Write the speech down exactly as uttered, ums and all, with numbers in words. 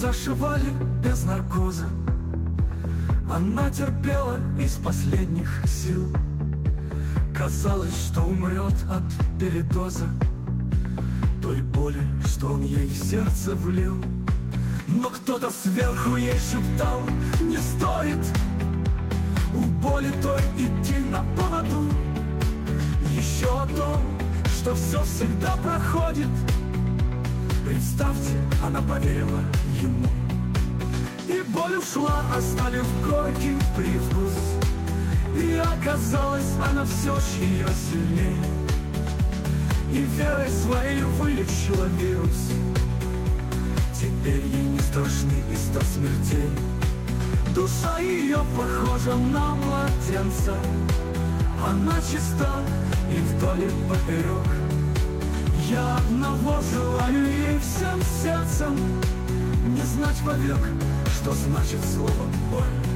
зашивали без наркоза. Она терпела из последних сил. Казалось, что умрет от передоза той боли, что он ей в сердце влил. Но кто-то сверху ей шептал: не стоит у боли той идти на поводу. Еще о том, что все всегда проходит. Представьте, она поверила ему. И боль ушла, оставив горький привкус. И оказалось, она все ж ее сильнее, и верой своей вылечила вирус. Теперь ей не страшны и сто смертей. Душа ее похожа на младенца. Она чиста и вдоль и поперек. Я одного желаю ей всем сердцем: не знать вовек, что значит слово боль.